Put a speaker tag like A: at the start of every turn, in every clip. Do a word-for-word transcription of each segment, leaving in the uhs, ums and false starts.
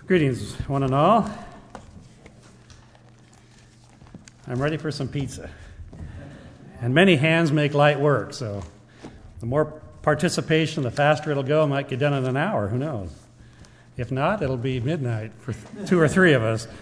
A: Greetings, one and all. I'm ready for some pizza. And many hands make light work, so the more participation, the faster it'll go. It might get done in an hour, who knows? If not, it'll be midnight for two or three of us.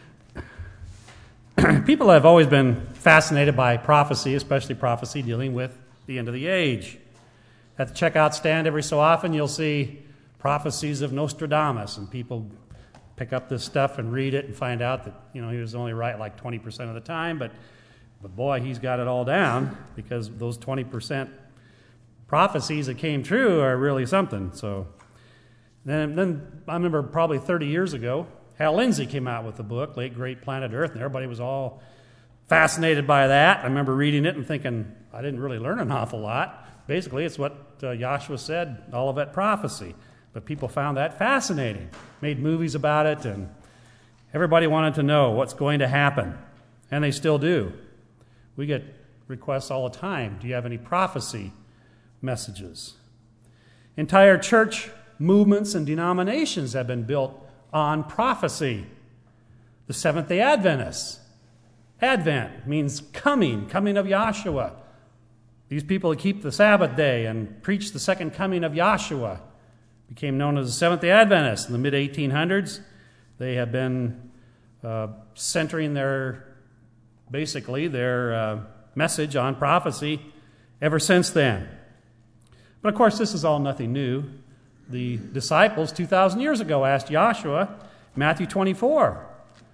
A: People have always been fascinated by prophecy, especially prophecy dealing with the end of the age. At the checkout stand, every so often, you'll see prophecies of Nostradamus, and people pick up this stuff and read it and find out that, you know, he was only right like twenty percent of the time, but, but boy, he's got it all down, because those twenty percent prophecies that came true are really something. So then, then I remember probably thirty years ago, Hal Lindsey came out with the book, Late Great Planet Earth, and everybody was all fascinated by that. I remember reading it and thinking, I didn't really learn an awful lot. Basically, it's what uh, Joshua said, Olivet prophecy. But people found that fascinating, made movies about it, and everybody wanted to know what's going to happen. And they still do. We get requests all the time. Do you have any prophecy messages? Entire church movements and denominations have been built on prophecy. The Seventh-day Adventists. Advent means coming, coming of Yahshua. These people that keep the Sabbath day and preach the second coming of Yahshua became known as the Seventh-day Adventists. In the mid eighteen hundreds, they have been uh, centering their, basically, their uh, message on prophecy ever since then. But of course, this is all nothing new. The disciples two thousand years ago asked Yahshua, Matthew twenty-four,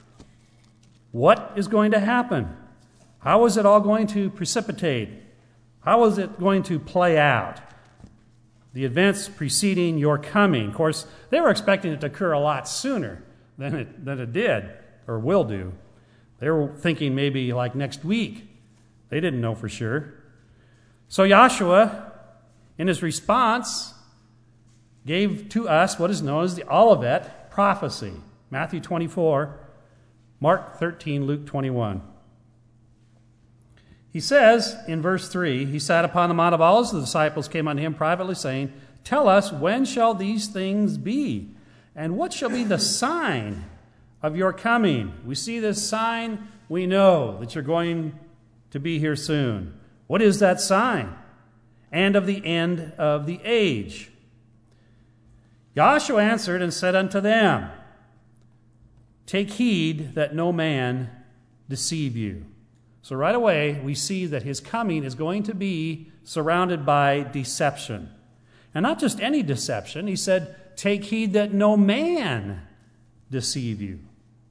A: what is going to happen? How is it all going to precipitate? How is it going to play out? The events preceding your coming. Of course, they were expecting it to occur a lot sooner than it, than it did, or will do. They were thinking maybe like next week. They didn't know for sure. So Yahshua, in his response, gave to us what is known as the Olivet prophecy. Matthew twenty-four, Mark thirteen, Luke twenty-one. He says in verse three, he sat upon the Mount of Olives, the disciples came unto him privately, saying, tell us, when shall these things be? And what shall be the sign of your coming? We see this sign, we know that you're going to be here soon. What is that sign? And of the end of the age. Yahshua answered and said unto them, take heed that no man deceive you. So right away, we see that his coming is going to be surrounded by deception. And not just any deception. He said, take heed that no man deceive you.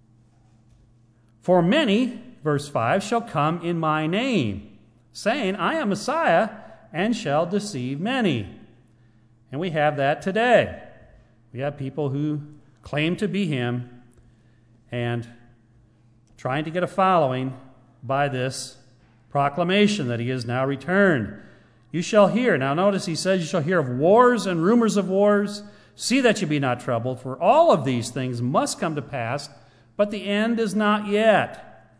A: For many, verse five, shall come in my name, saying, I am Messiah, and shall deceive many. And we have that today. We have people who claim to be him and trying to get a following by this proclamation that he is now returned. You shall hear. Now notice he says, you shall hear of wars and rumors of wars. See that you be not troubled, for all of these things must come to pass, but the end is not yet.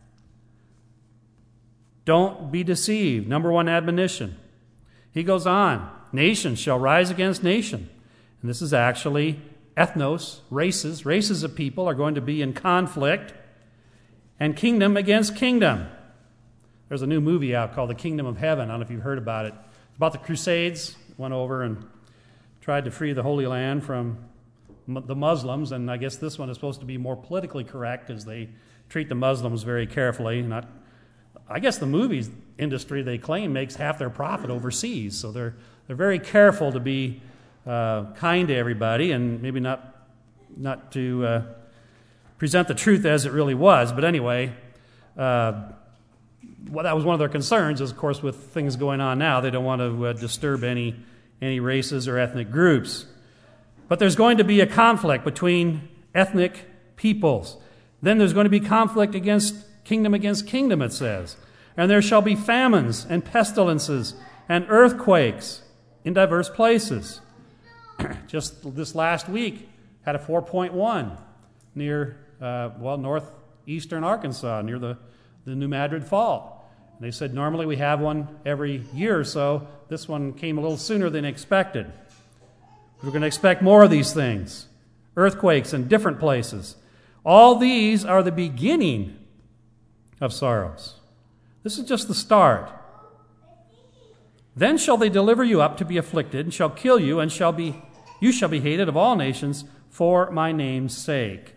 A: Don't be deceived. Number one admonition. He goes on, nation shall rise against nation. And this is actually ethnos, races. Races of people are going to be in conflict. And kingdom against kingdom. There's a new movie out called The Kingdom of Heaven. I don't know if you've heard about it. It's about the Crusades. Went over and tried to free the Holy Land from the Muslims. And I guess this one is supposed to be more politically correct as they treat the Muslims very carefully. Not, I guess the movies industry, they claim, makes half their profit overseas. So they're, they're very careful to be uh, kind to everybody and maybe not, not to... Uh, present the truth as it really was. But anyway, uh, well, that was one of their concerns, is, of course, with things going on now, they don't want to uh, disturb any, any races or ethnic groups. But there's going to be a conflict between ethnic peoples. Then there's going to be conflict against kingdom against kingdom, it says. And there shall be famines and pestilences and earthquakes in diverse places. Just this last week, had a four point one near Uh, well, northeastern Arkansas, near the, the New Madrid Fault. And they said normally we have one every year or so. This one came a little sooner than expected. We're going to expect more of these things. earthquakes in different places. All these are the beginning of sorrows. This is just the start. Then shall they deliver you up to be afflicted, and shall kill you, and shall be you shall be hated of all nations for my name's sake.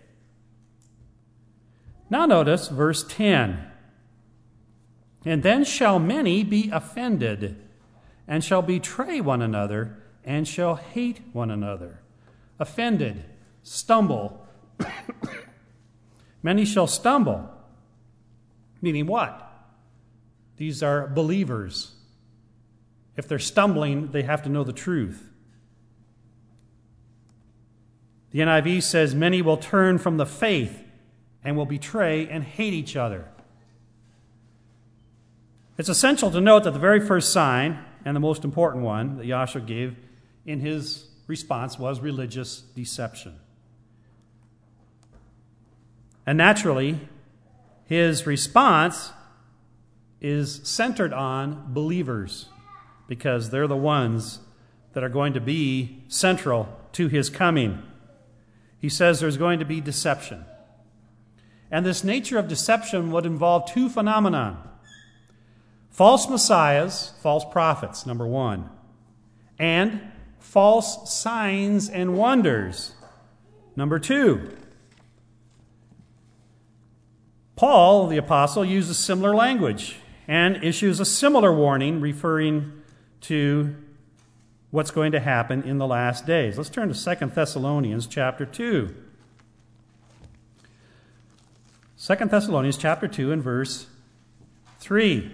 A: Now notice verse ten. And then shall many be offended, and shall betray one another, and shall hate one another. Offended, stumble. Many shall stumble. Meaning what? These are believers. If they're stumbling, they have to know the truth. The N I V says, many will turn from the faith and will betray and hate each other. It's essential to note that the very first sign, and the most important one that Yahshua gave in his response, was religious deception. And naturally, his response is centered on believers, because they're the ones that are going to be central to his coming. He says there's going to be deception. And this nature of deception would involve two phenomena. False messiahs, false prophets, number one, and false signs and wonders, number two. Paul, the apostle, uses similar language and issues a similar warning referring to what's going to happen in the last days. Let's turn to Second Thessalonians chapter two. Second Thessalonians chapter two and verse three.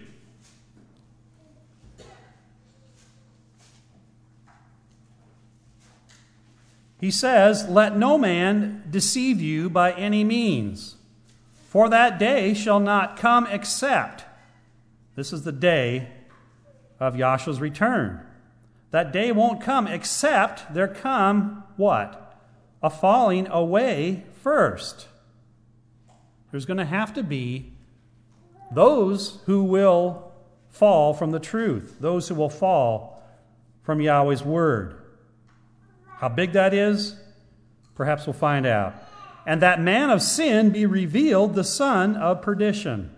A: He says, let no man deceive you by any means, for that day shall not come except, this is the day of Yahshua's return. That day won't come except there come what? A falling away first. There's going to have to be those who will fall from the truth, those who will fall from Yahweh's word. How big that is, perhaps we'll find out. And that man of sin be revealed, the son of perdition.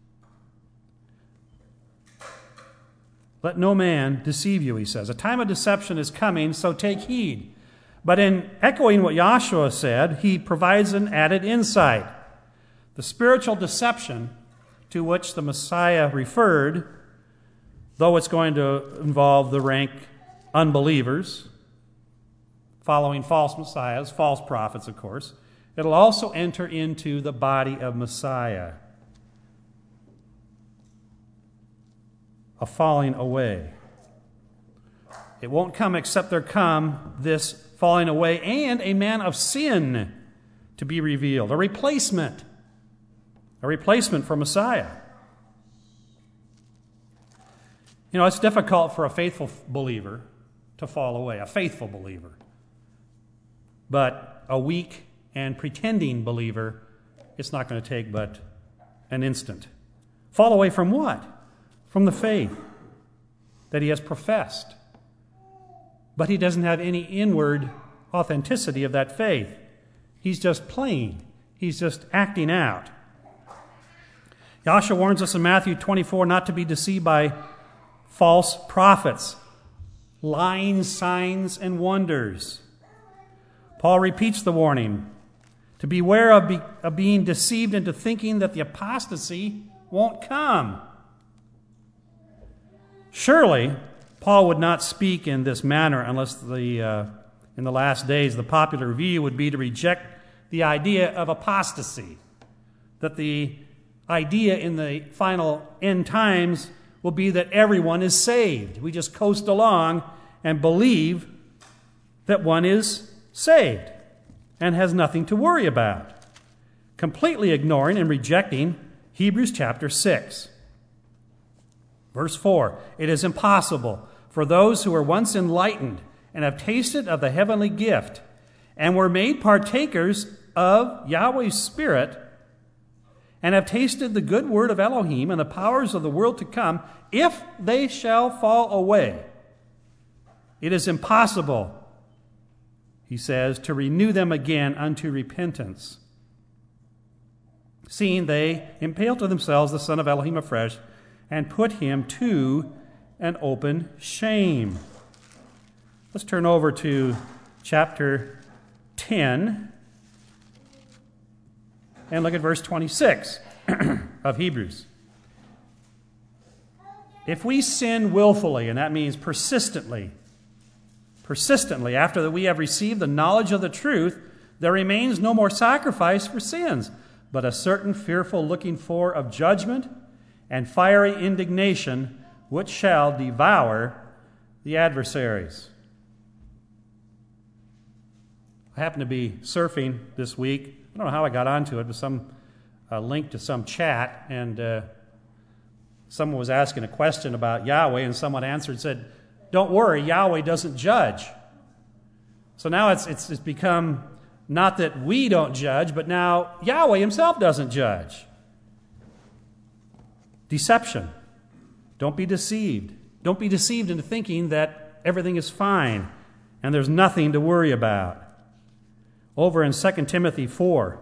A: Let no man deceive you, he says. A time of deception is coming, so take heed. But in echoing what Yahshua said, he provides an added insight. The spiritual deception to which the Messiah referred, though it's going to involve the rank unbelievers, following false messiahs, false prophets, of course, it'll also enter into the body of Messiah. A falling away. It won't come except there come this falling away and a man of sin to be revealed. A replacement. A replacement for Messiah. You know, it's difficult for a faithful believer to fall away, a faithful believer. But a weak and pretending believer, it's not going to take but an instant. Fall away from what? From the faith that he has professed. But he doesn't have any inward authenticity of that faith. He's just playing. He's just acting out. Yahshua warns us in Matthew twenty-four not to be deceived by false prophets, lying signs and wonders. Paul repeats the warning to beware of, be, of being deceived into thinking that the apostasy won't come. Surely, Paul would not speak in this manner unless the uh, in the last days the popular view would be to reject the idea of apostasy, that the idea in the final end times will be that everyone is saved. We just coast along and believe that one is saved and has nothing to worry about, completely ignoring and rejecting Hebrews chapter six. Verse four, it is impossible for those who were once enlightened and have tasted of the heavenly gift and were made partakers of Yahweh's Spirit and have tasted the good word of Elohim and the powers of the world to come, if they shall fall away. It is impossible, he says, to renew them again unto repentance, seeing they impale to themselves the Son of Elohim afresh, and put him to an open shame. Let's turn over to chapter ten and look at verse twenty-six of Hebrews. If we sin willfully, and that means persistently, persistently, after that we have received the knowledge of the truth, there remains no more sacrifice for sins, but a certain fearful looking for of judgment and fiery indignation, which shall devour the adversaries. I happened to be surfing this week. I don't know how I got onto it, but some uh, link to some chat, and uh, someone was asking a question about Yahweh, and someone answered and said, "Don't worry, Yahweh doesn't judge." So now it's, it's it's become not that we don't judge, but now Yahweh himself doesn't judge. Deception. Don't be deceived. Don't be deceived into thinking that everything is fine and there's nothing to worry about. Over in Second Timothy four,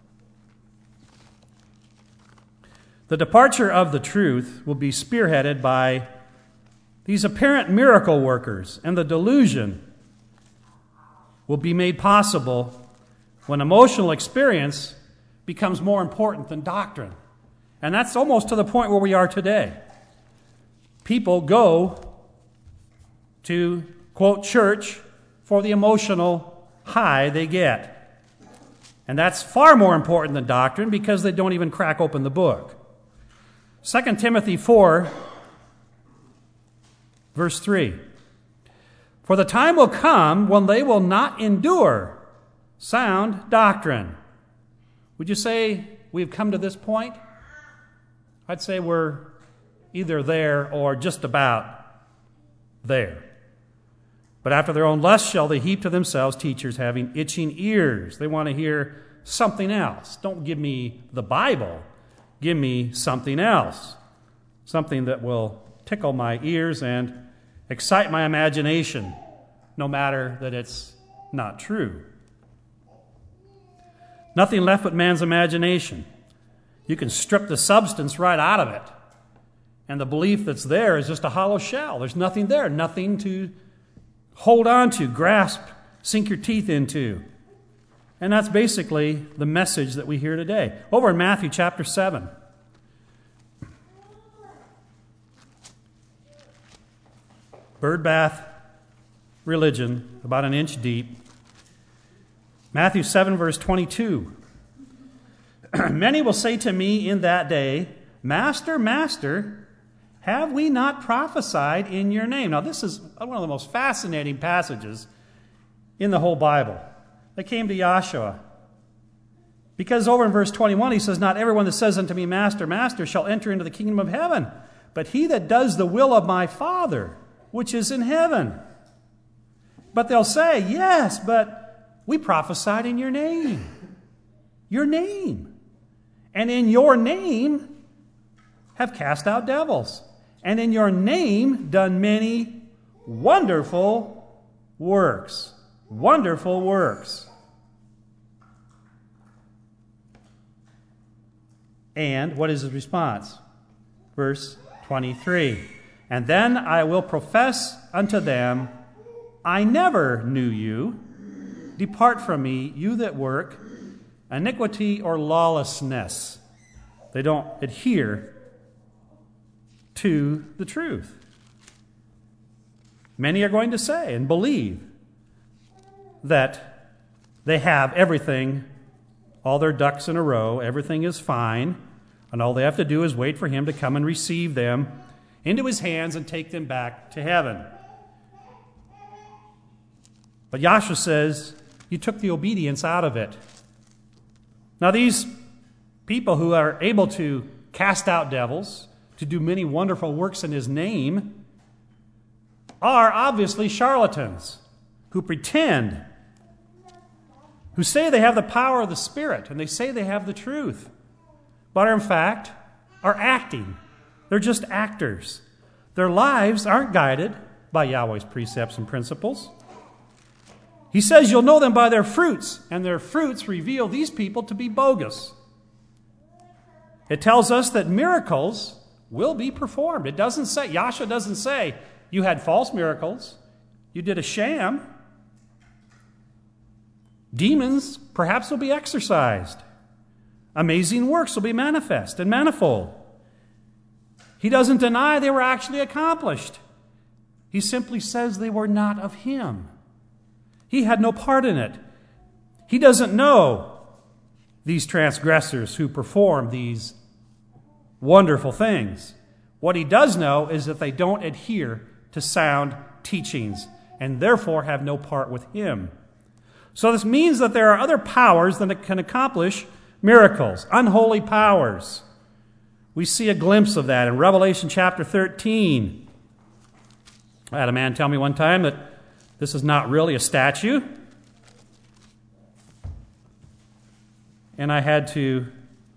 A: the departure of the truth will be spearheaded by these apparent miracle workers, and the delusion will be made possible when emotional experience becomes more important than doctrine. And that's almost to the point where we are today. People go to, quote, church for the emotional high they get. And that's far more important than doctrine because they don't even crack open the book. Second Timothy four, verse three. For the time will come when they will not endure sound doctrine. Would you say we've come to this point? I'd say we're either there or just about there. But after their own lust shall they heap to themselves teachers having itching ears. They want to hear something else. Don't give me the Bible. Give me something else. Something that will tickle my ears and excite my imagination, no matter that it's not true. Nothing left but man's imagination. You can strip the substance right out of it, and the belief that's there is just a hollow shell. There's nothing there, nothing to hold on to, grasp, sink your teeth into. And that's basically the message that we hear today. Over in Matthew chapter seven. Birdbath religion, about an inch deep. Matthew seven, verse twenty-two. Many will say to me in that day, Master, Master, have we not prophesied in your name? Now, this is one of the most fascinating passages in the whole Bible. They came to Joshua. Because over in verse twenty-one, he says, Not everyone that says unto me, Master, Master, shall enter into the kingdom of heaven, but he that does the will of my Father, which is in heaven. But they'll say, Yes, but we prophesied in your name. Your name. And in your name have cast out devils. And in your name done many wonderful works. Wonderful works. And what is his response? Verse twenty-three. And then I will profess unto them, I never knew you. Depart from me, you that work iniquity or lawlessness. They don't adhere to the truth. Many are going to say and believe that they have everything, all their ducks in a row, everything is fine, and all they have to do is wait for him to come and receive them into his hands and take them back to heaven. But Joshua says, you took the obedience out of it. Now these people who are able to cast out devils, to do many wonderful works in his name, are obviously charlatans who pretend, who say they have the power of the Spirit and they say they have the truth, but are in fact are acting. They're just actors. Their lives aren't guided by Yahweh's precepts and principles. He says you'll know them by their fruits, and their fruits reveal these people to be bogus. It tells us that miracles will be performed. It doesn't say, Yahshua doesn't say, you had false miracles, you did a sham. Demons perhaps will be exorcised. Amazing works will be manifest and manifold. He doesn't deny they were actually accomplished. He simply says they were not of him. He had no part in it. He doesn't know these transgressors who perform these wonderful things. What he does know is that they don't adhere to sound teachings and therefore have no part with him. So this means that there are other powers that can accomplish miracles, unholy powers. We see a glimpse of that in Revelation chapter thirteen. I had a man tell me one time that this is not really a statue. And I had to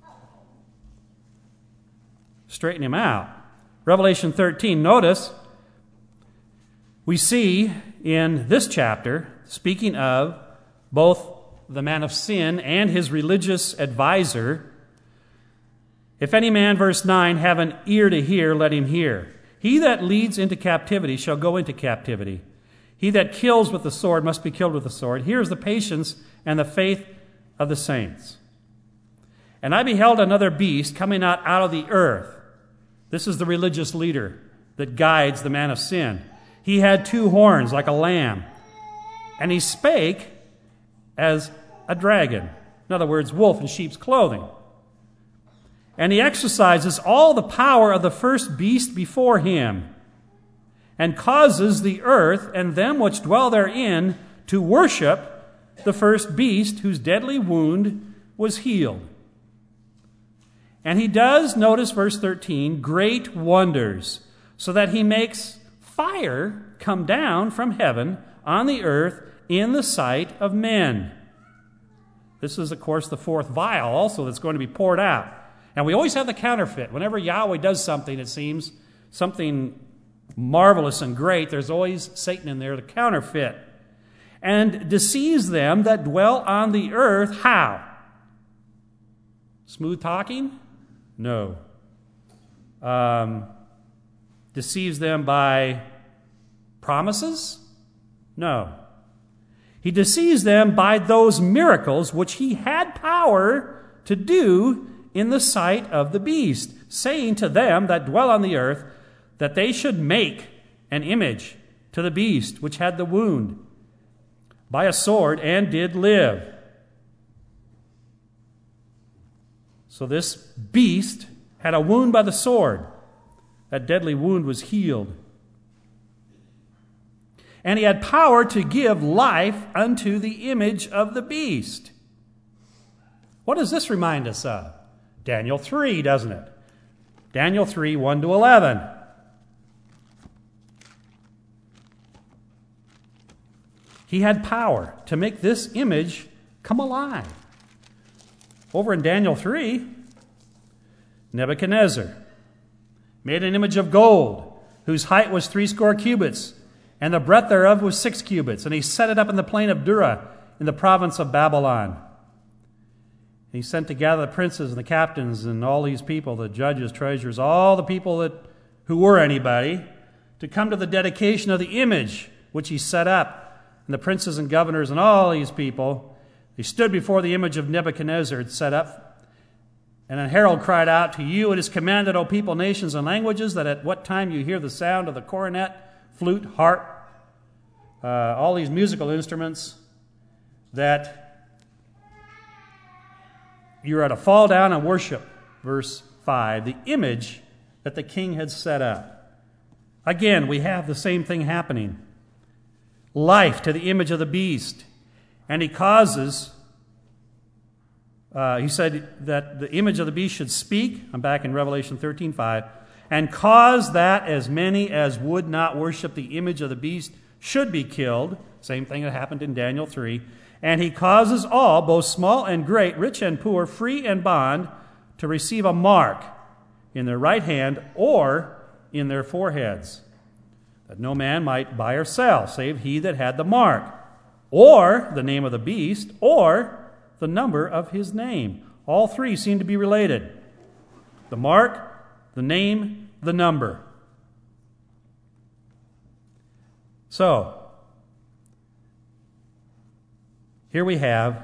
A: straighten him out. Revelation thirteen, notice, we see in this chapter, speaking of both the man of sin and his religious advisor, if any man, verse nine, have an ear to hear, let him hear. He that leads into captivity shall go into captivity. He that kills with the sword must be killed with the sword. Here is the patience and the faith of the saints. And I beheld another beast coming out out of the earth. This is the religious leader that guides the man of sin. He had two horns like a lamb, and he spake as a dragon. In other words, wolf in sheep's clothing. And he exercises all the power of the first beast before him, and causes the earth and them which dwell therein to worship the first beast whose deadly wound was healed. And he does, notice verse thirteen, great wonders, so that he makes fire come down from heaven on the earth in the sight of men. This is, of course, the fourth vial also that's going to be poured out. And we always have the counterfeit. Whenever Yahweh does something, it seems, something marvelous and great, there's always Satan in there to counterfeit. And deceives them that dwell on the earth. How? Smooth talking? No. Um, deceives them by promises? No. He deceives them by those miracles which he had power to do in the sight of the beast, saying to them that dwell on the earth that they should make an image to the beast which had the wound by a sword and did live. So this beast had a wound by the sword. That deadly wound was healed. And he had power to give life unto the image of the beast. What does this remind us of? Daniel three, doesn't it? Daniel three, one to eleven. He had power to make this image come alive. Over in Daniel three, Nebuchadnezzar made an image of gold, whose height was threescore cubits, and the breadth thereof was six cubits. And he set it up in the plain of Dura, in the province of Babylon. He sent together the princes and the captains and all these people, the judges, treasurers, all the people that who were anybody, to come to the dedication of the image which he set up. And the princes and governors and all these people, they stood before the image of Nebuchadnezzar set up. And a herald cried out, to you it is commanded, O people, nations, and languages, that at what time you hear the sound of the cornet, flute, harp, uh, all these musical instruments, that you are to fall down and worship, verse five, the image that the king had set up. Again, we have the same thing happening. Life to the image of the beast. And he causes, uh, he said that the image of the beast should speak, I'm back in Revelation thirteen five, and cause that as many as would not worship the image of the beast should be killed. Same thing that happened in Daniel three. And he causes all, both small and great, rich and poor, free and bond, to receive a mark in their right hand or in their foreheads, that no man might buy or sell, save he that had the mark. or the name of the beast, or the number of his name. All three seem to be related. The mark, the name, the number. So, here we have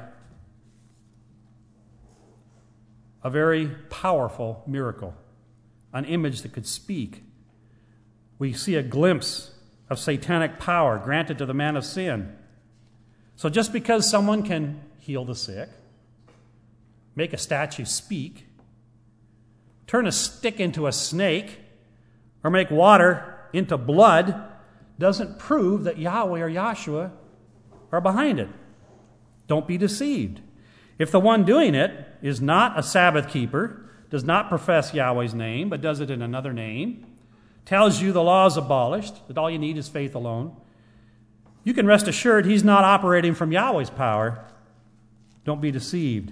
A: a very powerful miracle, an image that could speak. We see a glimpse of satanic power granted to the man of sin. So just because someone can heal the sick, make a statue speak, turn a stick into a snake, or make water into blood, doesn't prove that Yahweh or Yahshua are behind it. Don't be deceived. If the one doing it is not a Sabbath keeper, does not profess Yahweh's name, but does it in another name, tells you the law is abolished, that all you need is faith alone, you can rest assured he's not operating from Yahweh's power. Don't be deceived.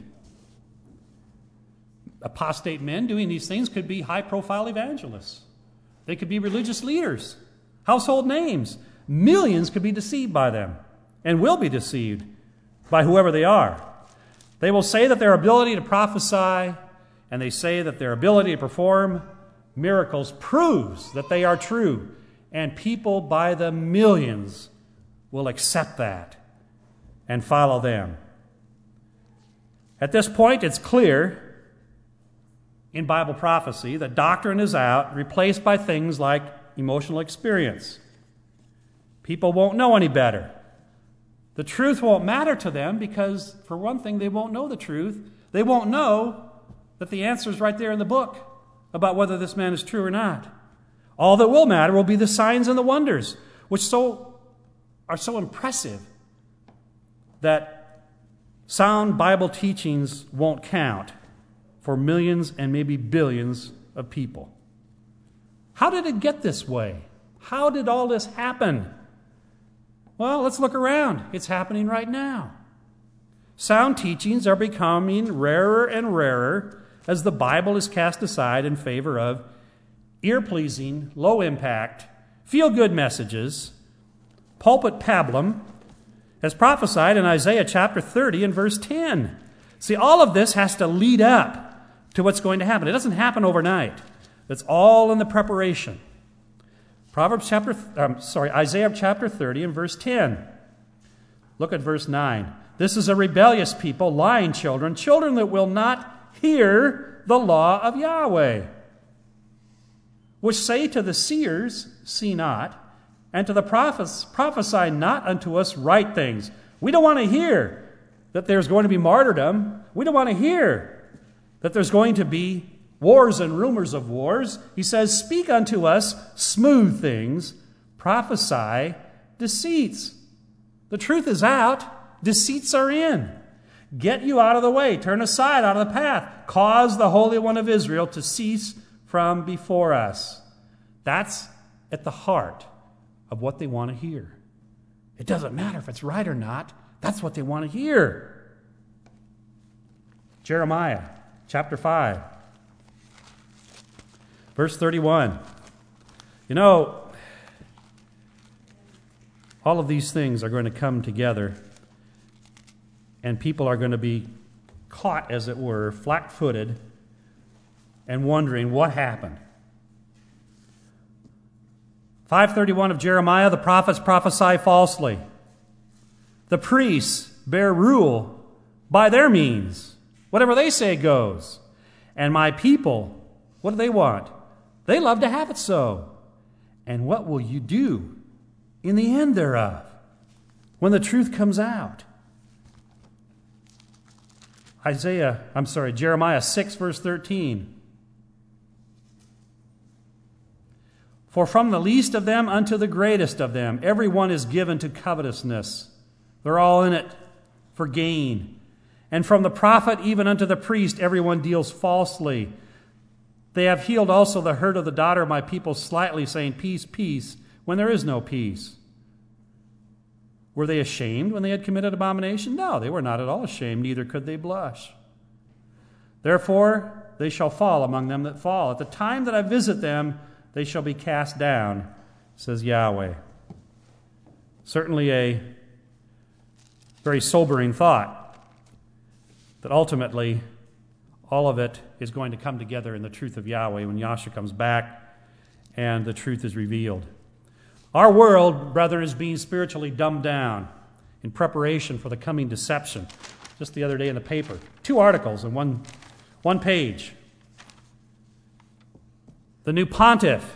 A: Apostate men doing these things could be high-profile evangelists. They could be religious leaders, household names. Millions could be deceived by them and will be deceived by whoever they are. They will say that their ability to prophesy and they say that their ability to perform miracles proves that they are true, and people by the millions will accept that and follow them. At this point, it's clear in Bible prophecy that doctrine is out, replaced by things like emotional experience. People won't know any better. The truth won't matter to them because, for one thing, they won't know the truth. They won't know that the answer is right there in the book about whether this man is true or not. All that will matter will be the signs and the wonders, which so are so impressive that sound Bible teachings won't count for millions and maybe billions of people. How did it get this way? How did all this happen? Well, let's look around. It's happening right now. Sound teachings are becoming rarer and rarer as the Bible is cast aside in favor of ear-pleasing, low-impact, feel-good messages, pulpit pablum, as prophesied in Isaiah chapter thirty and verse ten. See, all of this has to lead up to what's going to happen. It doesn't happen overnight. It's all in the preparation. Proverbs chapter, um, sorry, Isaiah chapter thirty and verse ten. Look at verse nine. This is a rebellious people, lying children, children that will not hear the law of Yahweh, which say to the seers, see not, and to the prophets, prophesy not unto us right things. We don't want to hear that there's going to be martyrdom. We don't want to hear that there's going to be wars and rumors of wars. He says, speak unto us smooth things, prophesy deceits. The truth is out, deceits are in. Get you out of the way, turn aside out of the path, cause the Holy One of Israel to cease from before us. That's at the heart of what they want to hear. It doesn't matter if it's right or not. That's what they want to hear. Jeremiah chapter five, verse thirty-one. You know, all of these things are going to come together, and people are going to be caught, as it were, flat-footed and wondering what happened. five thirty-one of Jeremiah, the prophets prophesy falsely. The priests bear rule by their means. Whatever they say goes. And my people, what do they want? They love to have it so. And what will you do in the end thereof, when the truth comes out? Isaiah, I'm sorry, Jeremiah six, verse thirteen. For from the least of them unto the greatest of them, every one is given to covetousness. They're all in it for gain. And from the prophet even unto the priest, everyone deals falsely. They have healed also the hurt of the daughter of my people slightly, saying, peace, peace, when there is no peace. Were they ashamed when they had committed abomination? No, they were not at all ashamed, neither could they blush. Therefore, they shall fall among them that fall. At the time that I visit them, they shall be cast down, says Yahweh. Certainly a Very sobering thought that ultimately all of it is going to come together in the truth of Yahweh when Yahshua comes back and the truth is revealed. Our world, brethren, is being spiritually dumbed down in preparation for the coming deception. Just the other day in the paper, two articles in one, one page. The new pontiff,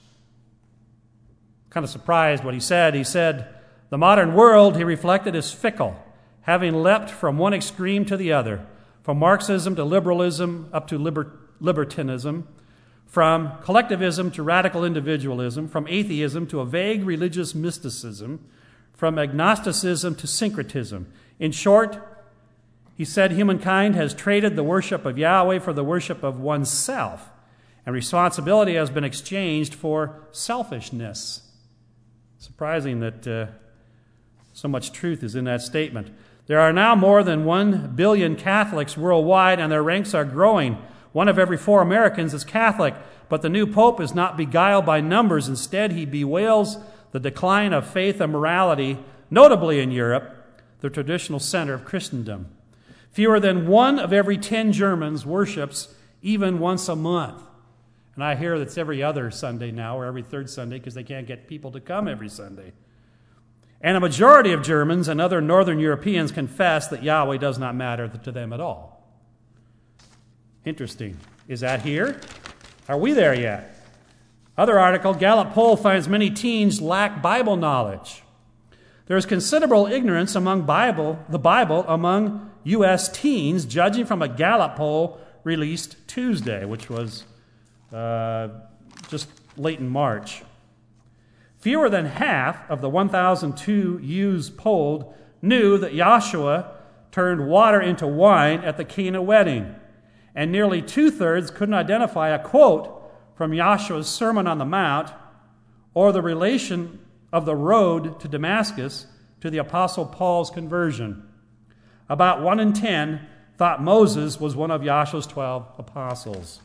A: kind of surprised what he said. He said, the modern world, he reflected, is fickle, having leapt from one extreme to the other, from Marxism to liberalism up to liber- libertinism, from collectivism to radical individualism, from atheism to a vague religious mysticism, from agnosticism to syncretism. In short, he said humankind has traded the worship of Yahweh for the worship of oneself, and responsibility has been exchanged for selfishness. Surprising that uh, so much truth is in that statement. There are now more than one billion Catholics worldwide, and their ranks are growing. One of every four Americans is Catholic, but the new pope is not beguiled by numbers. Instead, he bewails the decline of faith and morality, notably in Europe, the traditional center of Christendom. Fewer than one of every ten Germans worships even once a month. And I hear that's every other Sunday now, or every third Sunday, because they can't get people to come every Sunday. And a majority of Germans and other Northern Europeans confess that Yahweh does not matter to them at all. Interesting. Is that here? Are we there yet? Other article, Gallup poll finds many teens lack Bible knowledge. There is considerable ignorance among Bible, the Bible among U S teens, judging from a Gallup poll released Tuesday, which was uh, just late in March. Fewer than half of the one thousand two youths polled knew that Yahshua turned water into wine at the Cana wedding, and nearly two-thirds couldn't identify a quote from Yahshua's Sermon on the Mount or the relation of the road to Damascus to the Apostle Paul's conversion. About one in ten thought Moses was one of Yahshua's twelve apostles.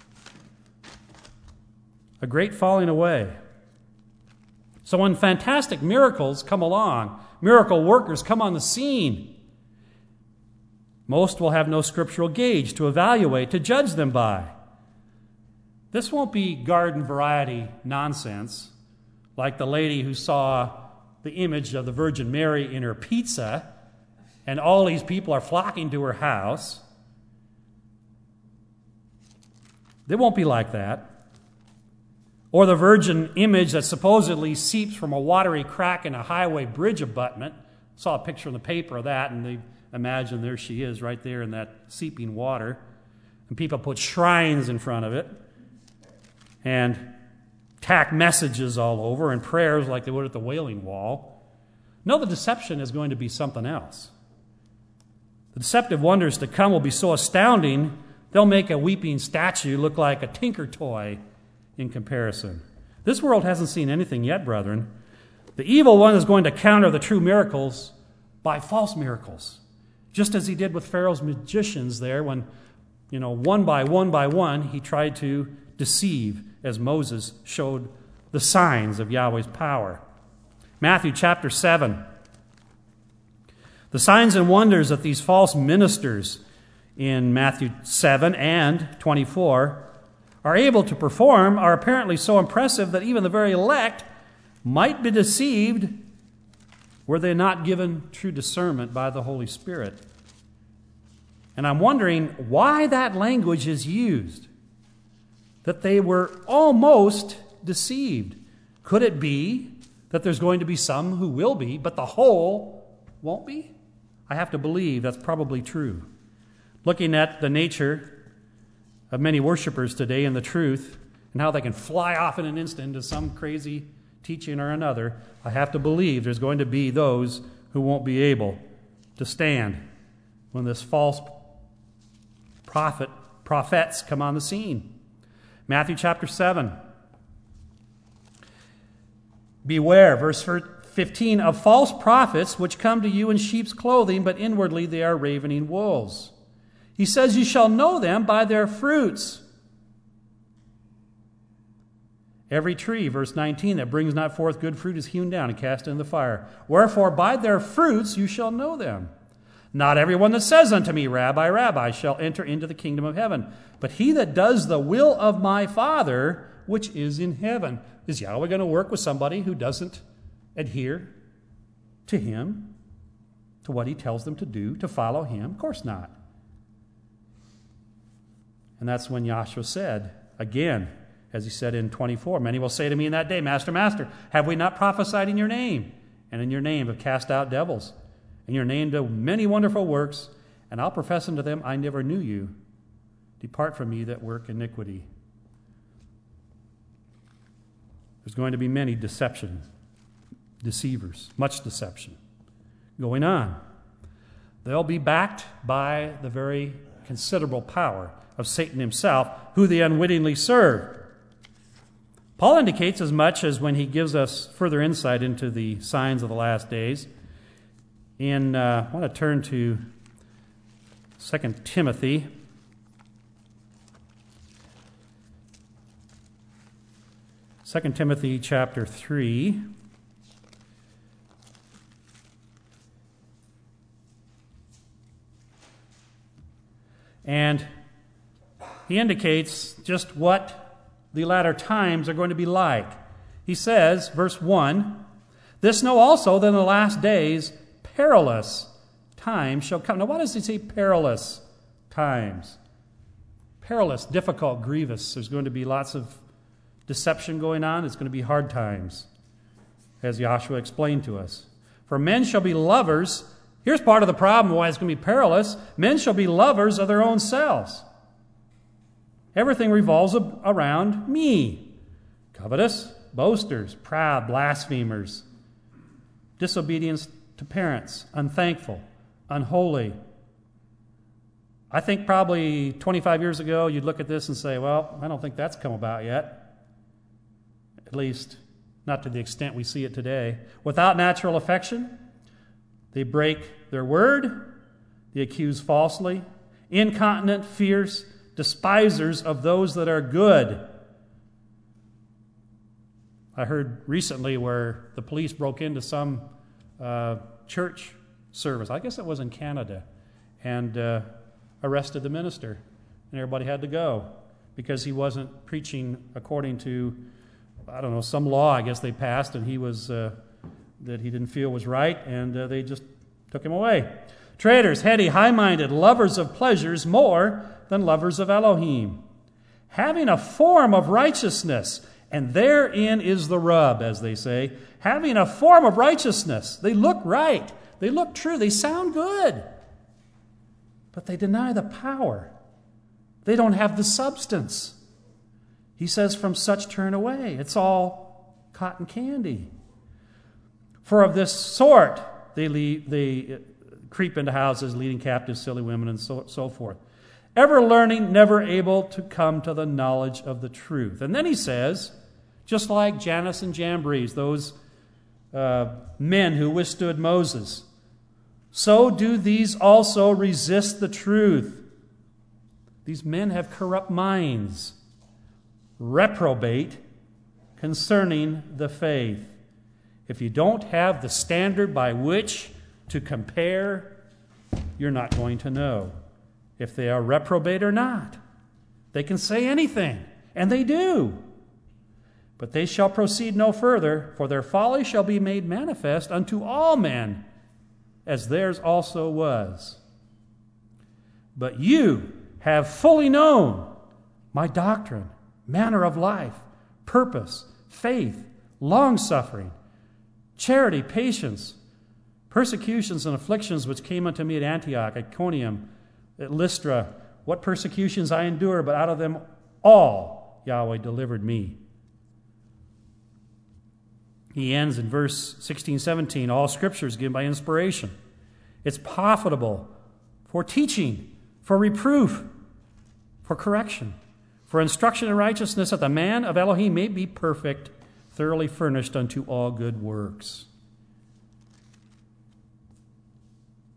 A: A great falling away. So when fantastic miracles come along, miracle workers come on the scene, most will have no scriptural gauge to evaluate, to judge them by. This won't be garden variety nonsense, like the lady who saw the image of the Virgin Mary in her pizza, and all these people are flocking to her house. They won't be like that. Or the virgin image that supposedly seeps from a watery crack in a highway bridge abutment. Saw a picture in the paper of that, and they imagine there she is right there in that seeping water. And people put shrines in front of it and tack messages all over and prayers like they would at the Wailing Wall. No, the deception is going to be something else. The deceptive wonders to come will be so astounding, they'll make a weeping statue look like a tinker toy in comparison. This world hasn't seen anything yet, brethren. The evil one is going to counter the true miracles by false miracles, just as he did with Pharaoh's magicians there when, you know, one by one by one, he tried to deceive as Moses showed the signs of Yahweh's power. Matthew chapter seven. The signs and wonders that these false ministers in Matthew seven and twenty-four are able to perform are apparently so impressive that even the very elect might be deceived were they not given true discernment by the Holy Spirit. And I'm wondering why that language is used, that they were almost deceived. Could it be that there's going to be some who will be, but the whole won't be? I have to believe that's probably true. Looking at the nature of many worshipers today and the truth and how they can fly off in an instant into some crazy teaching or another, I have to believe there's going to be those who won't be able to stand when this false prophet prophets come on the scene. Matthew chapter seven. Beware, verse fifteen, of false prophets which come to you in sheep's clothing, but inwardly they are ravening wolves. He says, you shall know them by their fruits. Every tree, verse nineteen, that brings not forth good fruit is hewn down and cast into the fire. Wherefore by their fruits you shall know them. Not everyone that says unto me, Rabbi, Rabbi, shall enter into the kingdom of heaven, but he that does the will of my Father which is in heaven. Is Yahweh going to work with somebody who doesn't adhere to him, to what he tells them to do, to follow him? Of course not. And that's when Yahshua said, again, as he said in twenty-four, many will say to me in that day, Master, Master, have we not prophesied in your name? And in your name have cast out devils? In your name do many wonderful works, and I'll profess unto them, I never knew you. Depart from me that work iniquity. There's going to be many deception, deceivers, much deception going on. They'll be backed by the very considerable power of Satan himself, who they unwittingly serve. Paul indicates as much as when he gives us further insight into the signs of the last days. In, uh, I want to turn to Second Timothy. Second Timothy chapter three. And he indicates just what the latter times are going to be like. He says, verse one, this know also that in the last days perilous times shall come. Now, why does he say perilous times? Perilous, difficult, grievous. There's going to be lots of deception going on. It's going to be hard times, as Yahshua explained to us. For men shall be lovers. Here's part of the problem why it's going to be perilous. Men shall be lovers of their own selves. Everything revolves around me. Covetous, boasters, proud, blasphemers, disobedience to parents, unthankful, unholy. I think probably twenty-five years ago you'd look at this and say, well, I don't think that's come about yet. At least not to the extent we see it today. Without natural affection, they break their word, they accuse falsely, incontinent, fierce, despisers of those that are good. I heard recently where the police broke into some uh, church service, I guess it was in Canada, and uh, arrested the minister. And everybody had to go because he wasn't preaching according to, I don't know, some law I guess they passed, and he was uh, that he didn't feel was right, and uh, they just took him away. Traitors, heady, high-minded, lovers of pleasures more than lovers of Elohim, having a form of righteousness, and therein is the rub, as they say, having a form of righteousness. They look right, they look true, they sound good, but they deny the power. They don't have the substance. He says, from such turn away. It's all cotton candy. For of this sort they leave, they creep into houses, leading captive silly women, and so, so forth. Ever learning, never able to come to the knowledge of the truth. And then he says, just like Jannes and Jambres, those uh, men who withstood Moses, so do these also resist the truth. These men have corrupt minds, reprobate concerning the faith. If you don't have the standard by which to compare, you're not going to know if they are reprobate or not. They can say anything, and they do. But they shall proceed no further, for their folly shall be made manifest unto all men, as theirs also was. But you have fully known my doctrine, manner of life, purpose, faith, long-suffering, charity, patience, persecutions and afflictions which came unto me at Antioch, Iconium, at Lystra, what persecutions I endure, but out of them all Yahweh delivered me. He ends in verse sixteen, seventeen, all Scripture is given by inspiration. It's profitable for teaching, for reproof, for correction, for instruction in righteousness, that the man of Elohim may be perfect, thoroughly furnished unto all good works.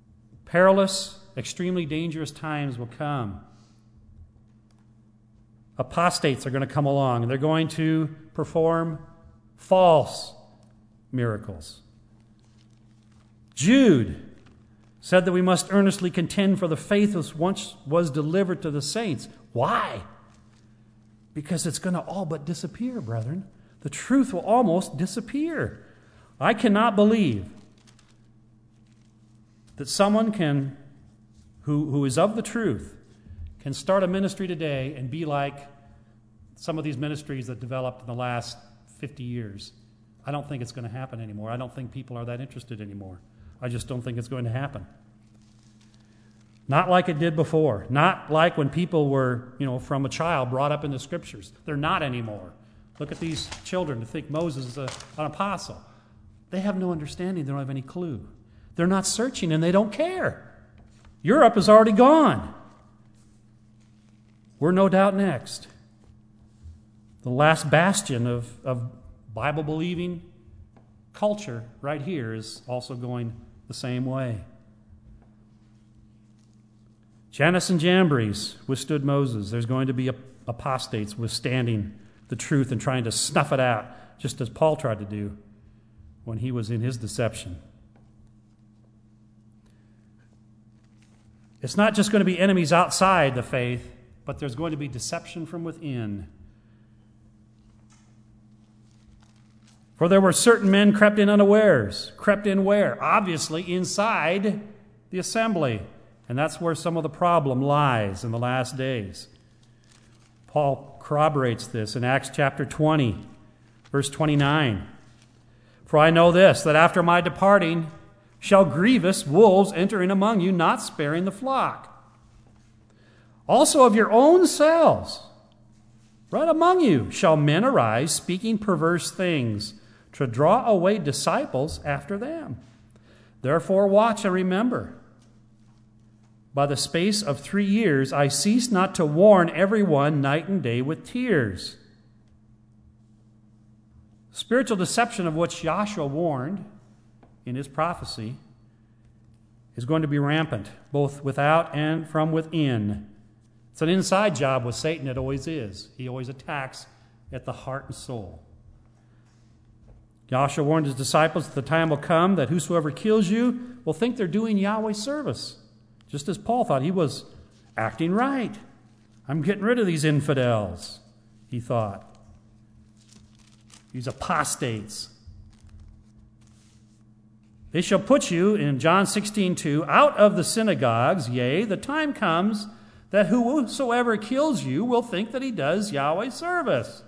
A: Perilous, extremely dangerous times will come. apostates are going to come along, and they're going to perform false miracles. Jude said that we must earnestly contend for the faith which once was delivered to the saints. Why? Because it's going to all but disappear, brethren. The truth will almost disappear. I cannot believe that someone can, who, who is of the truth, can start a ministry today and be like some of these ministries that developed in the last fifty years. I don't think it's going to happen anymore. I don't think people are that interested anymore. I just don't think it's going to happen. Not like it did before. Not like when people were, you know, from a child brought up in the Scriptures. They're not anymore. Look at these children to think Moses is a, an apostle. They have no understanding. They don't have any clue. They're not searching, and they don't care. Europe is already gone. We're no doubt next. The last bastion of, of Bible-believing culture right here is also going the same way. Jannes and Jambres withstood Moses. There's going to be apostates withstanding the truth and trying to snuff it out, just as Paul tried to do when he was in his deception. It's not just going to be enemies outside the faith, but there's going to be deception from within. For there were certain men crept in unawares. Crept in where? Obviously inside the assembly. And that's where some of the problem lies in the last days. Paul corroborates this in Acts chapter twenty, verse twenty-nine. For I know this, that after my departing shall grievous wolves enter in among you, not sparing the flock. Also of your own selves, right among you, shall men arise, speaking perverse things, to draw away disciples after them. Therefore watch and remember. By the space of three years I cease not to warn everyone night and day with tears. Spiritual deception of which Joshua warned in his prophecy is going to be rampant, both without and from within. It's an inside job with Satan, it always is. He always attacks at the heart and soul. Joshua warned his disciples that the time will come that whosoever kills you will think they're doing Yahweh's service. Just as Paul thought he was acting right. I'm getting rid of these infidels, he thought. These apostates. They shall put you, in John sixteen two, out of the synagogues. Yea, the time comes that whosoever kills you will think that he does Yahweh's service.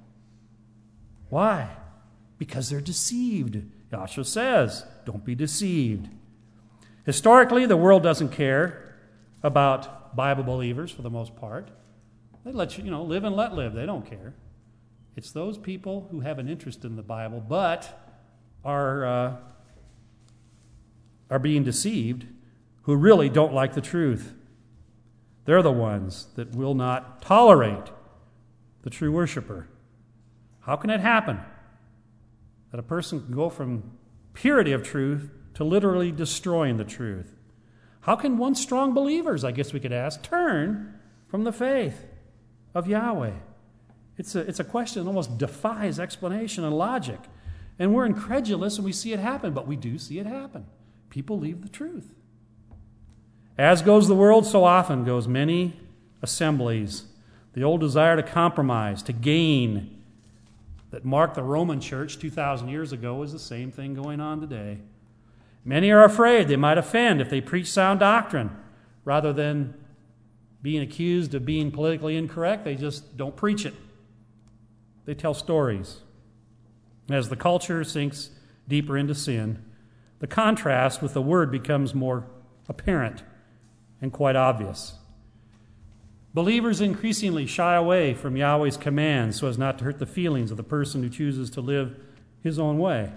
A: Why? Because they're deceived. Joshua says, don't be deceived. Historically, the world doesn't care about Bible believers for the most part. They let you, you know, live and let live. They don't care. It's those people who have an interest in the Bible but are uh, are being deceived, who really don't like the truth. They're the ones that will not tolerate the true worshiper. How can it happen that a person can go from purity of truth to literally destroying the truth? How can once strong believers, I guess we could ask, turn from the faith of Yahweh? It's a, it's a question that almost defies explanation and logic. And we're incredulous and we see it happen, but we do see it happen. People leave the truth. As goes the world, so often goes many assemblies. The old desire to compromise, to gain, that marked the Roman church two thousand years ago is the same thing going on today. Many are afraid they might offend if they preach sound doctrine. Rather than being accused of being politically incorrect, they just don't preach it. They tell stories. As the culture sinks deeper into sin, the contrast with the Word becomes more apparent and quite obvious. Believers increasingly shy away from Yahweh's commands so as not to hurt the feelings of the person who chooses to live his own way.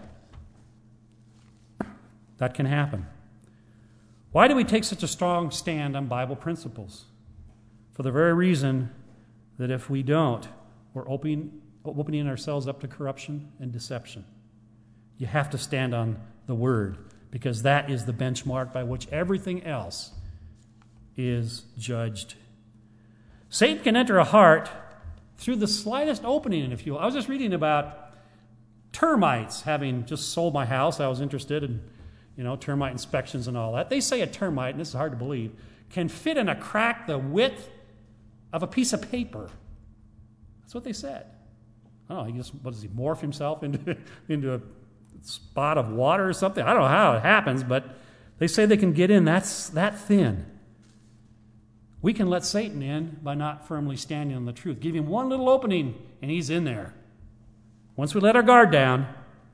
A: That can happen. Why do we take such a strong stand on Bible principles? For the very reason that if we don't, we're opening, opening ourselves up to corruption and deception. You have to stand on the Word, because that is the benchmark by which everything else is judged. Satan can enter a heart through the slightest opening, if you will. I was just reading about termites, having just sold my house. I was interested in, you know, termite inspections and all that. They say a termite, and this is hard to believe, can fit in a crack the width of a piece of paper. That's what they said. I don't know, he just, what does he, morph himself into, into a spot of water or something? I don't know how it happens, but they say they can get in that's that thin. We can let Satan in by not firmly standing on the truth. Give him one little opening, and he's in there. Once we let our guard down,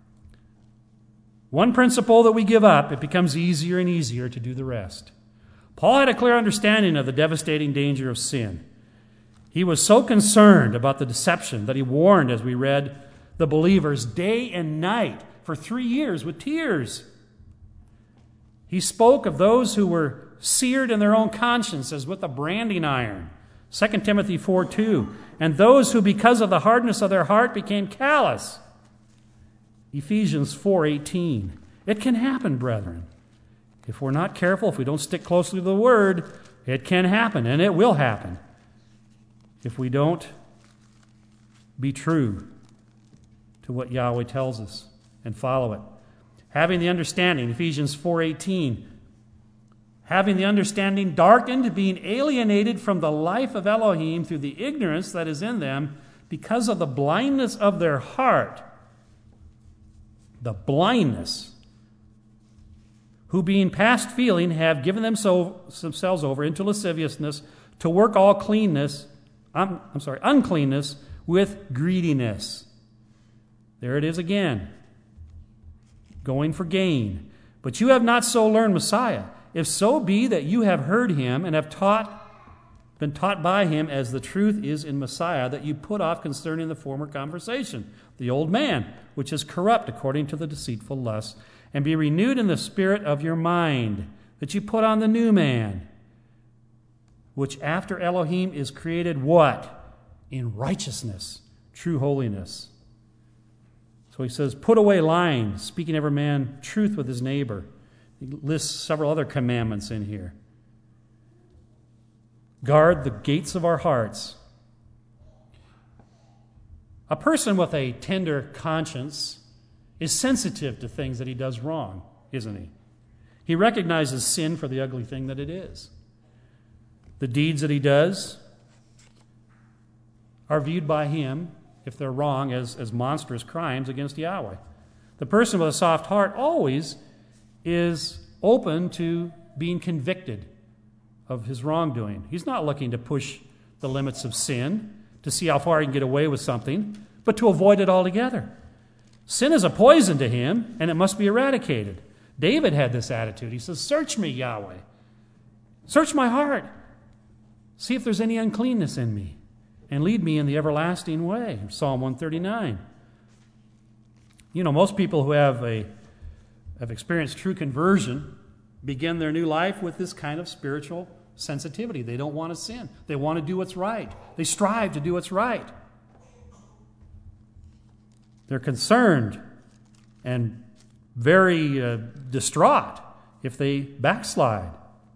A: one principle that we give up, it becomes easier and easier to do the rest. Paul had a clear understanding of the devastating danger of sin. He was so concerned about the deception that he warned, as we read, the believers day and night for three years with tears. He spoke of those who were seared in their own conscience as with a branding iron. Second Timothy four two. And those who because of the hardness of their heart became callous. Ephesians four eighteen. It can happen, brethren. If we're not careful, if we don't stick closely to the Word, it can happen, and it will happen. If we don't be true to what Yahweh tells us and follow it. Having the understanding, Ephesians four eighteen, having the understanding darkened, being alienated from the life of Elohim through the ignorance that is in them because of the blindness of their heart. The blindness. Who being past feeling have given themselves over into lasciviousness to work all cleanness, I'm, I'm sorry, uncleanness with greediness. There it is again. Going for gain. But you have not so learned Messiah. If so be that you have heard him and have taught, been taught by him as the truth is in Messiah, that you put off concerning the former conversation, the old man, which is corrupt according to the deceitful lusts, and be renewed in the spirit of your mind, that you put on the new man, which after Elohim is created what? In righteousness, true holiness. So he says, put away lying, speaking every man truth with his neighbor. He lists several other commandments in here. Guard the gates of our hearts. A person with a tender conscience is sensitive to things that he does wrong, isn't he? He recognizes sin for the ugly thing that it is. The deeds that he does are viewed by him, if they're wrong, as, as monstrous crimes against Yahweh. The person with a soft heart always is open to being convicted of his wrongdoing. He's not looking to push the limits of sin to see how far he can get away with something, but to avoid it altogether. Sin is a poison to him, and it must be eradicated. David had this attitude. He says, search me, Yahweh. Search my heart. See if there's any uncleanness in me, and lead me in the everlasting way. Psalm one thirty-nine. You know, most people who have a have experienced true conversion begin their new life with this kind of spiritual sensitivity. They don't want to sin. They want to do what's right. They strive to do what's right. They're concerned and very uh, distraught if they backslide.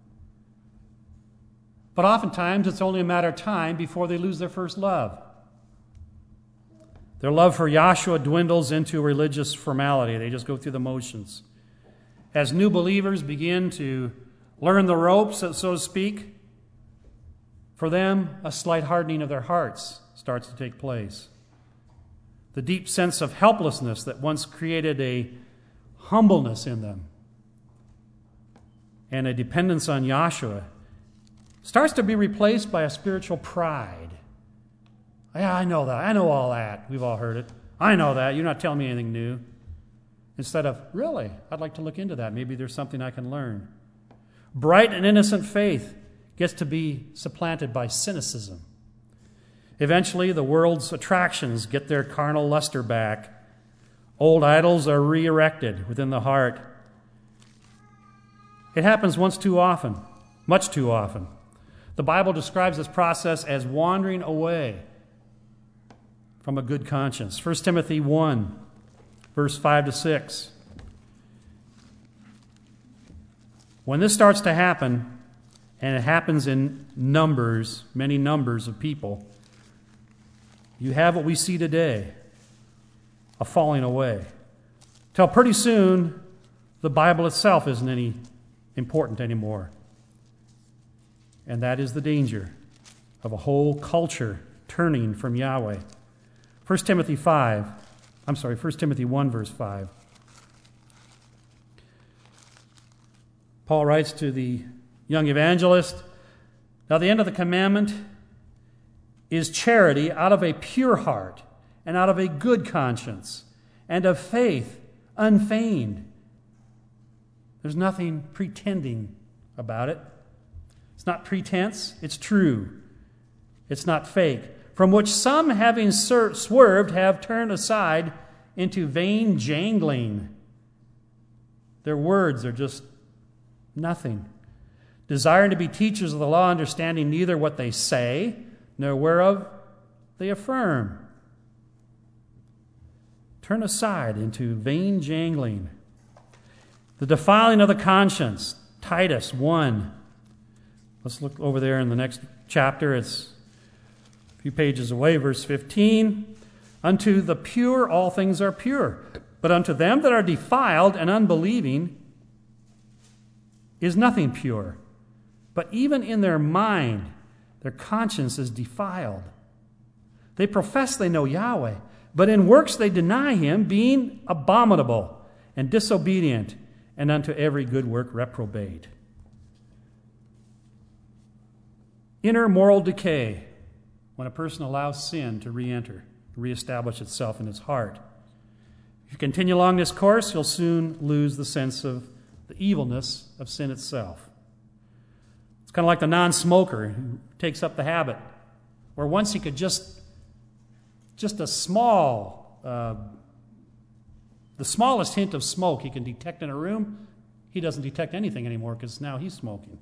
A: But oftentimes it's only a matter of time before they lose their first love. Their love for Yahshua dwindles into religious formality. They just go through the motions. As new believers begin to learn the ropes, so to speak, for them, a slight hardening of their hearts starts to take place. The deep sense of helplessness that once created a humbleness in them and a dependence on Yahshua starts to be replaced by a spiritual pride. Yeah, I know that. I know all that. We've all heard it. I know that. You're not telling me anything new. Instead of, really, I'd like to look into that. Maybe there's something I can learn. Bright and innocent faith gets to be supplanted by cynicism. Eventually, the world's attractions get their carnal luster back. Old idols are re-erected within the heart. It happens once too often, much too often. The Bible describes this process as wandering away from a good conscience. First Timothy one, verse five to six. When this starts to happen, and it happens in numbers, many numbers of people, you have what we see today, a falling away. Till pretty soon, the Bible itself isn't any important anymore. And that is the danger of a whole culture turning from Yahweh. First Timothy five, I'm sorry, First Timothy one, verse five. Paul writes to the young evangelist, "Now the end of the commandment is charity out of a pure heart and out of a good conscience and of faith unfeigned." There's nothing pretending about it. It's not pretense, it's true. It's not fake. From which some, having swerved, have turned aside into vain jangling. Their words are just nothing. Desiring to be teachers of the law, understanding neither what they say, nor whereof they affirm. Turn aside into vain jangling. The defiling of the conscience, Titus one. Let's look over there in the next chapter. It's a few pages away, verse fifteen. Unto the pure all things are pure, but unto them that are defiled and unbelieving is nothing pure. But even in their mind, their conscience is defiled. They profess they know Yahweh, but in works they deny him, being abominable and disobedient, and unto every good work reprobate. Inner moral decay, when a person allows sin to re-enter, reestablish itself in his heart. If you continue along this course, you'll soon lose the sense of the evilness of sin itself. It's kind of like the non-smoker who takes up the habit, where once he could just, just a small, uh, the smallest hint of smoke he can detect in a room, he doesn't detect anything anymore because now he's smoking.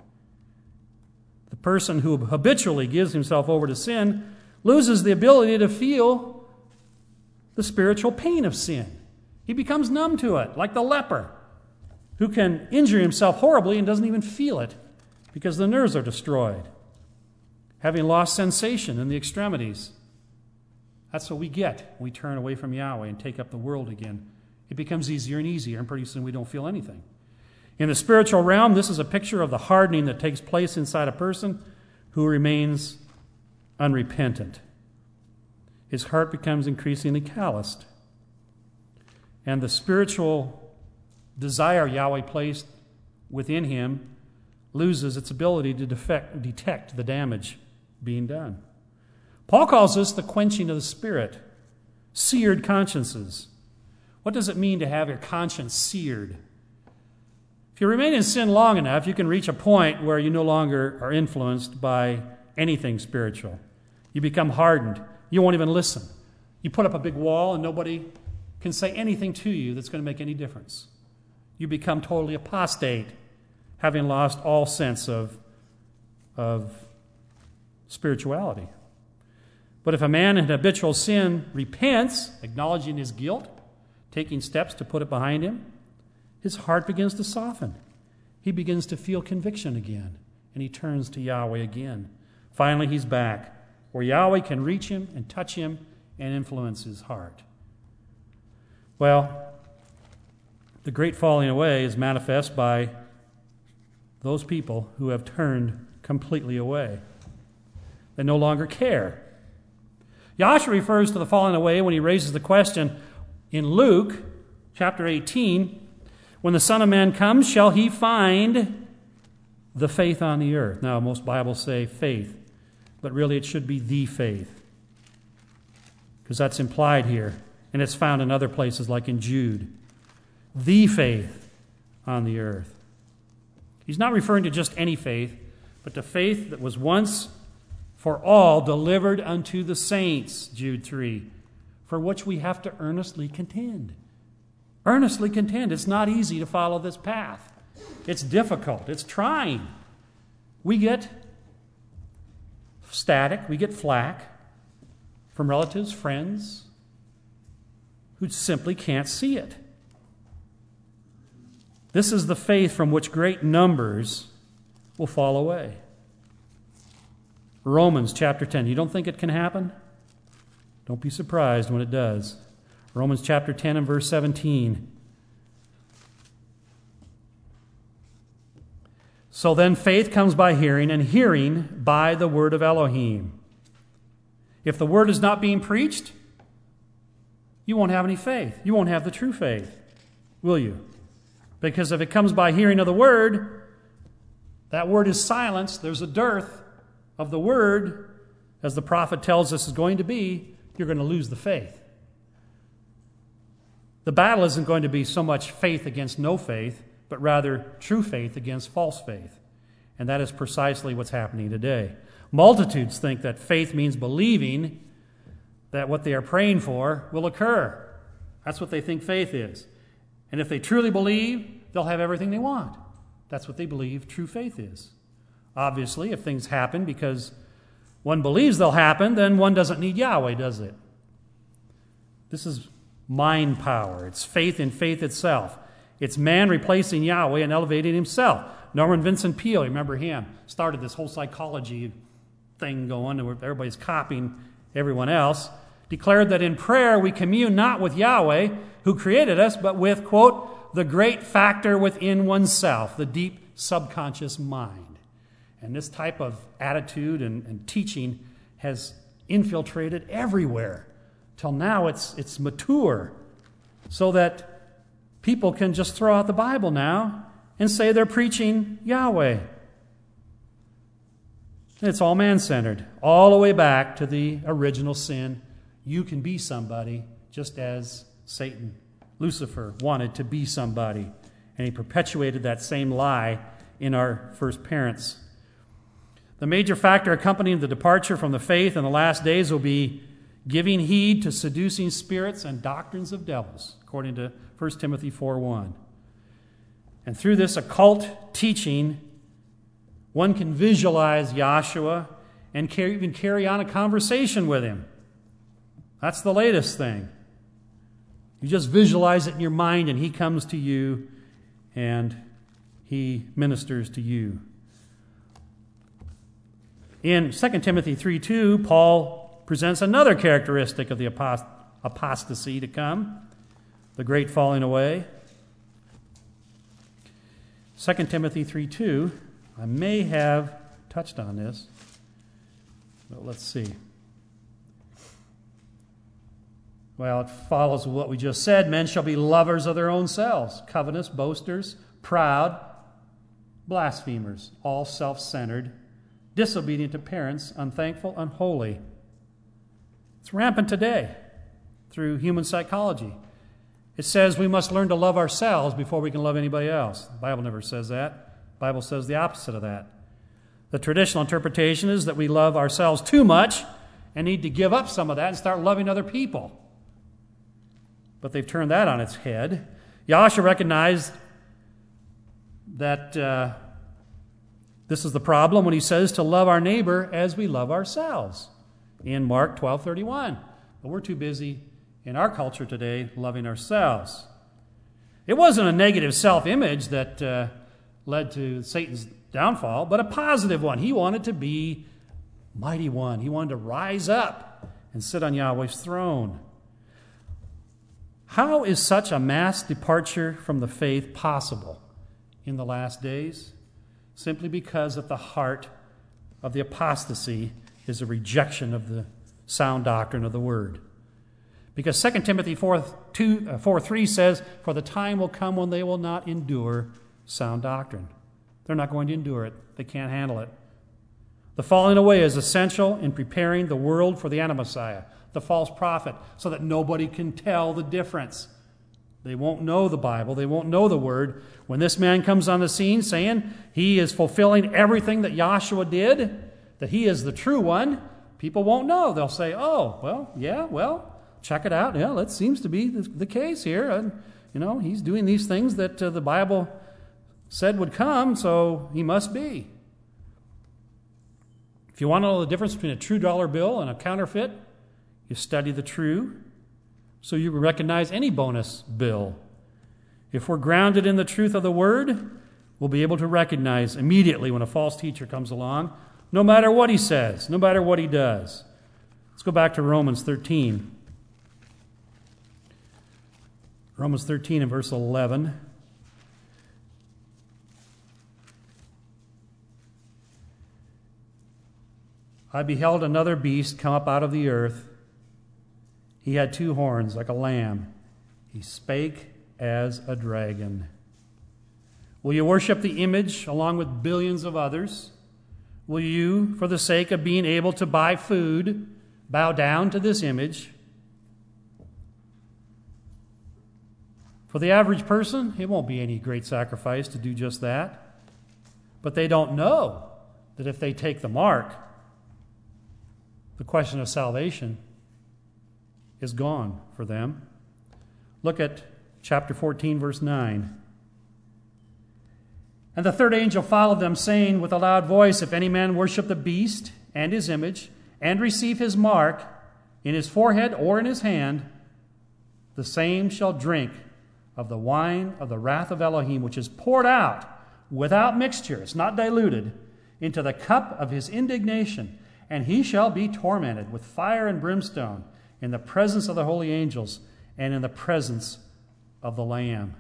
A: The person who habitually gives himself over to sin loses the ability to feel the spiritual pain of sin. He becomes numb to it, like the leper, who can injure himself horribly and doesn't even feel it because the nerves are destroyed, having lost sensation in the extremities. That's what we get when we turn away from Yahweh and take up the world again. It becomes easier and easier, and pretty soon we don't feel anything. In the spiritual realm, this is a picture of the hardening that takes place inside a person who remains unrepentant. His heart becomes increasingly calloused. And the spiritual desire Yahweh placed within him loses its ability to defect, detect the damage being done. Paul calls this the quenching of the spirit, seared consciences. What does it mean to have your conscience seared? If you remain in sin long enough, you can reach a point where you no longer are influenced by anything spiritual. You become hardened. You won't even listen. You put up a big wall and nobody can say anything to you that's going to make any difference. You become totally apostate, having lost all sense of, of spirituality. But if a man in habitual sin repents, acknowledging his guilt, taking steps to put it behind him, his heart begins to soften. He begins to feel conviction again, and he turns to Yahweh again. Finally, he's back, where Yahweh can reach him and touch him and influence his heart. Well, the great falling away is manifest by those people who have turned completely away. They no longer care. Yahshua refers to the falling away when he raises the question in Luke chapter eighteen, when the Son of Man comes, shall he find the faith on the earth? Now, most Bibles say faith, but really it should be the faith, because that's implied here, and it's found in other places like in Jude. The faith on the earth. He's not referring to just any faith, but to faith that was once for all delivered unto the saints, Jude three, for which we have to earnestly contend. Earnestly contend. It's not easy to follow this path. It's difficult. It's trying. We get static. We get flack from relatives, friends, who simply can't see it. This is the faith from which great numbers will fall away. Romans chapter ten. You don't think it can happen? Don't be surprised when it does. Romans chapter ten and verse seventeen. So then faith comes by hearing, and hearing by the word of Elohim. If the word is not being preached, you won't have any faith. You won't have the true faith, will you? Because if it comes by hearing of the word, that word is silenced. There's a dearth of the word, as the prophet tells us is going to be. You're going to lose the faith. The battle isn't going to be so much faith against no faith, but rather true faith against false faith. And that is precisely what's happening today. Multitudes think that faith means believing that what they are praying for will occur. That's what they think faith is. And if they truly believe, they'll have everything they want. That's what they believe true faith is. Obviously, if things happen because one believes they'll happen, then one doesn't need Yahweh, does it? This is mind power. It's faith in faith itself. It's man replacing Yahweh and elevating himself. Norman Vincent Peale, remember him, started this whole psychology thing going, where everybody's copying everyone else, declared that in prayer we commune not with Yahweh, who created us, but with, quote, the great factor within oneself, the deep subconscious mind. And this type of attitude and, and teaching has infiltrated everywhere. Till now it's, it's mature, so that people can just throw out the Bible now and say they're preaching Yahweh. It's all man-centered, all the way back to the original sin. You can be somebody just as Satan, Lucifer, wanted to be somebody. And he perpetuated that same lie in our first parents. The major factor accompanying the departure from the faith in the last days will be giving heed to seducing spirits and doctrines of devils, according to First Timothy four one. And through this occult teaching, one can visualize Yahshua and carry, even carry on a conversation with him. That's the latest thing. You just visualize it in your mind, and he comes to you, and he ministers to you. In Second Timothy three two, Paul presents another characteristic of the apost- apostasy to come, the great falling away. Second Timothy three two, I may have touched on this, but let's see. Well, it follows what we just said. Men shall be lovers of their own selves, covetous, boasters, proud, blasphemers, all self-centered, disobedient to parents, unthankful, unholy. It's rampant today through human psychology. It says we must learn to love ourselves before we can love anybody else. The Bible never says that. The Bible says the opposite of that. The traditional interpretation is that we love ourselves too much and need to give up some of that and start loving other people. But they've turned that on its head. Yahshua recognized that uh, this is the problem when he says to love our neighbor as we love ourselves in Mark twelve thirty-one. But we're too busy in our culture today loving ourselves. It wasn't a negative self-image that uh, led to Satan's downfall, but a positive one. He wanted to be mighty one. He wanted to rise up and sit on Yahweh's throne. How is such a mass departure from the faith possible in the last days? Simply because at the heart of the apostasy is a rejection of the sound doctrine of the Word. Because Second Timothy four three says, for the time will come when they will not endure sound doctrine. They're not going to endure it. They can't handle it. The falling away is essential in preparing the world for the Anti-Messiah, the false prophet, so that nobody can tell the difference. They won't know the Bible. They won't know the Word. When this man comes on the scene saying he is fulfilling everything that Yahshua did, that he is the true one, people won't know. They'll say, oh, well, yeah, well, check it out. Yeah, that seems to be the, the case here. And, you know, he's doing these things that uh, the Bible said would come, so he must be. If you want to know the difference between a true dollar bill and a counterfeit, you study the true, so you can recognize any bonus bill. If we're grounded in the truth of the Word, we'll be able to recognize immediately when a false teacher comes along, no matter what he says, no matter what he does. Let's go back to Romans thirteen. Romans thirteen and verse eleven. I beheld another beast come up out of the earth. He had two horns like a lamb. He spake as a dragon. Will you worship the image along with billions of others? Will you, for the sake of being able to buy food, bow down to this image? For the average person, it won't be any great sacrifice to do just that. But they don't know that if they take the mark, the question of salvation is gone for them. Look at chapter fourteen, verse nine. And the third angel followed them, saying with a loud voice, if any man worship the beast and his image, and receive his mark in his forehead or in his hand, the same shall drink of the wine of the wrath of Elohim, which is poured out without mixture, it's not diluted, into the cup of his indignation. And he shall be tormented with fire and brimstone in the presence of the holy angels and in the presence of the Lamb.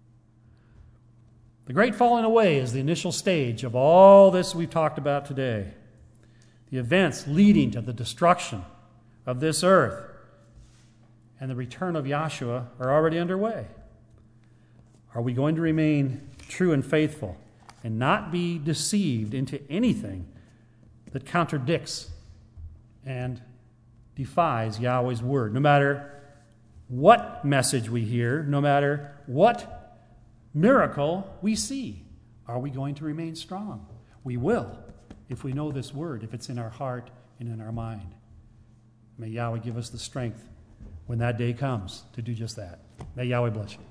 A: The great falling away is the initial stage of all this we've talked about today. The events leading to the destruction of this earth and the return of Yahshua are already underway. Are we going to remain true and faithful and not be deceived into anything that contradicts and defies Yahweh's word? No matter what message we hear, no matter what miracle we see, are we going to remain strong? We will if we know this word, if it's in our heart and in our mind. May Yahweh give us the strength when that day comes to do just that. May Yahweh bless you.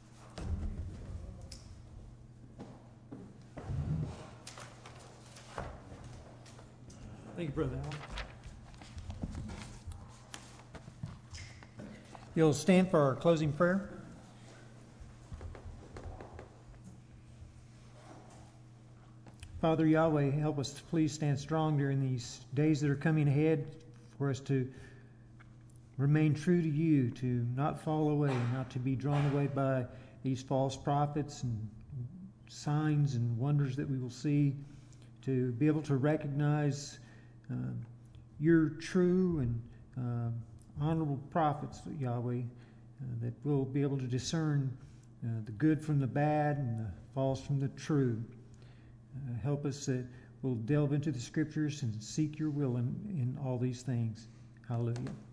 B: Thank you, Brother Alan. You'll stand for our closing prayer. Father Yahweh, help us to please stand strong during these days that are coming ahead, for us to remain true to you, to not fall away, not to be drawn away by these false prophets and signs and wonders that we will see, to be able to recognize uh, your true and uh, honorable prophets, Yahweh, uh, that we'll be able to discern uh, the good from the bad and the false from the true. Uh, help us that we'll delve into the Scriptures and seek your will in, in all these things. Hallelujah.